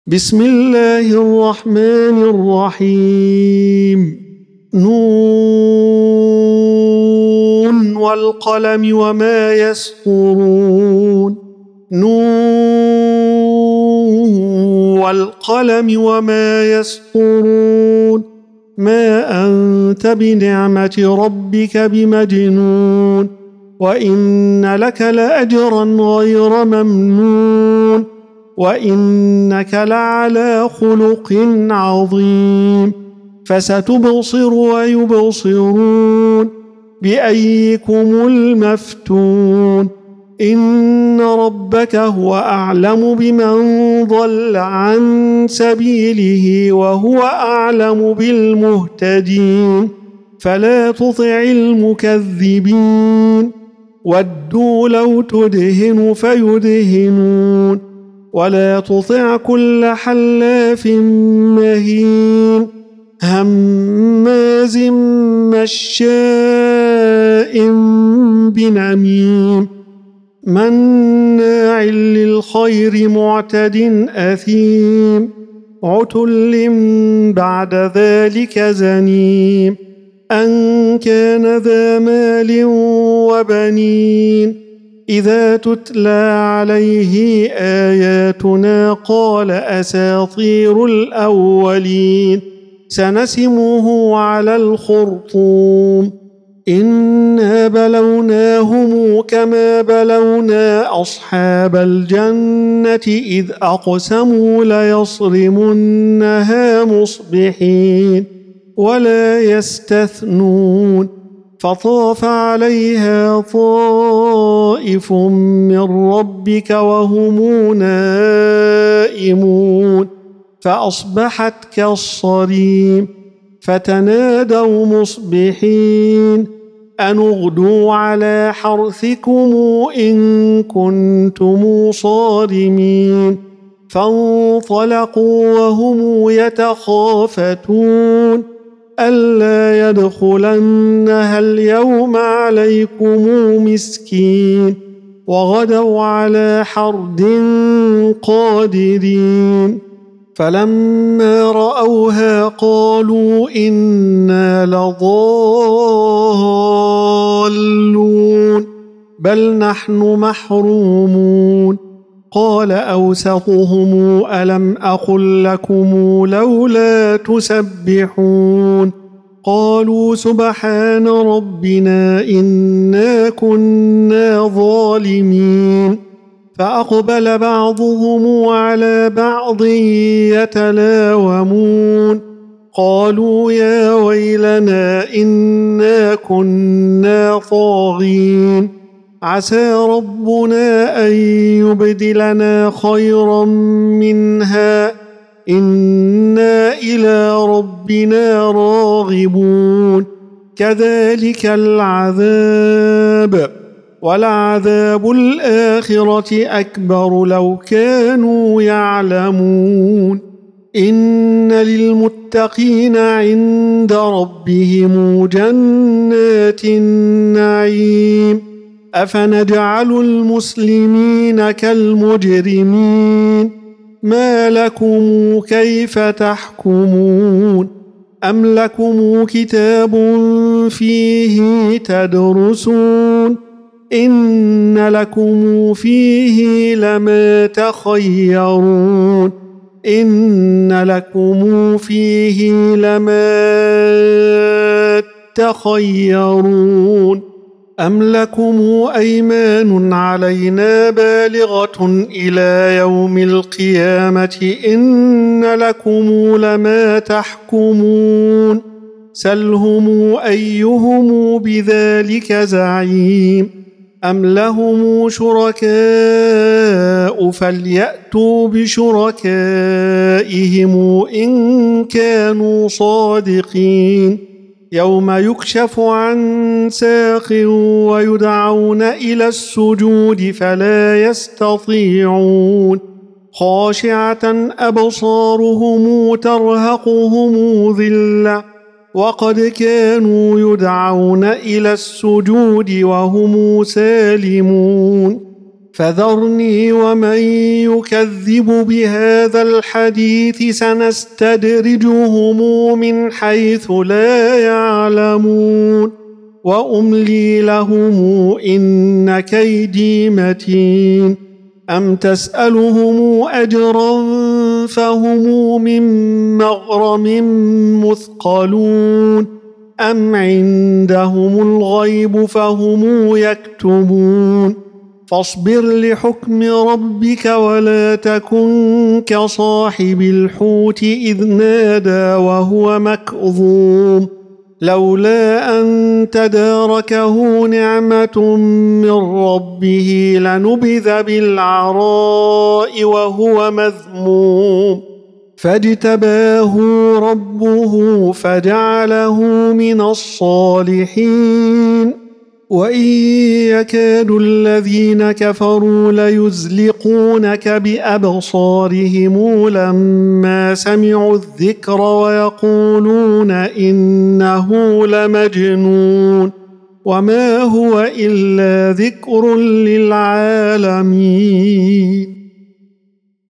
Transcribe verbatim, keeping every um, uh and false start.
بسم الله الرحمن الرحيم نون والقلم وما يسطرون نون والقلم وما يسطرون ما أنت بنعمة ربك بمجنون وإن لك لأجرا غير ممنون وإنك لعلى خلق عظيم فستبصر ويبصرون بأيكم المفتون إن ربك هو أعلم بمن ضل عن سبيله وهو أعلم بالمهتدين فلا تطع المكذبين ودوا لو تدهن فيدهنون ولا تطع كل حلاف مهين هماز مشاء بنميم مناع للخير معتد أثيم عتل بعد ذلك زنيم أن كان ذا مال وبنين إذا تتلى عليه آياتنا قال أساطير الأولين سنسمه على الخرطوم إنا بلوناهم كما بلونا أصحاب الجنة إذ أقسموا ليصرمنها مصبحين ولا يستثنون فطاف عليها طائف من ربك وهم نائمون فأصبحت كالصريم فتنادوا مصبحين أن اغدوا على حرثكم إن كنتم صارمين فانطلقوا وهم يتخافتون ألا يدخلنها اليوم عليكم مسكين وغدوا على حرد قادرين فلما رأوها قالوا إنا لضالون بل نحن محرومون قال أوسطهم ألم أقل لكم لولا تسبحون قالوا سبحان ربنا إنا كنا ظالمين فأقبل بعضهم على بعض يتلاومون قالوا يا ويلنا إنا كنا طاغين عسى ربنا أن يبدلنا خيرا منها إنا إلى ربنا راغبون كذلك العذاب ولعذاب الآخرة أكبر لو كانوا يعلمون إن للمتقين عند ربهم جنات النعيم أفنجعل المسلمين كالمجرمين ما لكم كيف تحكمون أم لكم كتاب فيه تدرسون إن لكم فيه لما تخيرون إن لكم فيه لما تخيرون أم لكم أيمان علينا بالغة إلى يوم القيامة إن لكم لما تحكمون سلهم أيهم بذلك زعيم أم لهم شركاء فليأتوا بشركائهم إن كانوا صادقين يوم يكشف عن ساق ويدعون إلى السجود فلا يستطيعون خاشعة أبصارهم ترهقهم ذلة وقد كانوا يدعون إلى السجود وهم سالمون فذرني ومن يكذب بهذا الحديث سنستدرجهم من حيث لا يعلمون وأملي لهم إن كيدي متين أم تسألهم أجرا فهم من مغرم مثقلون أم عندهم الغيب فهم يكتبون فاصبر لحكم ربك ولا تكن كصاحب الحوت إذ نادى وهو مكظوم لولا أن تداركه نعمة من ربه لنبذ بالعراء وهو مذموم فاجتباه ربه فجعله من الصالحين وإن يكاد الذين كفروا ليزلقونك بأبصارهم لما سمعوا الذكر ويقولون إنه لمجنون وما هو إلا ذكر للعالمين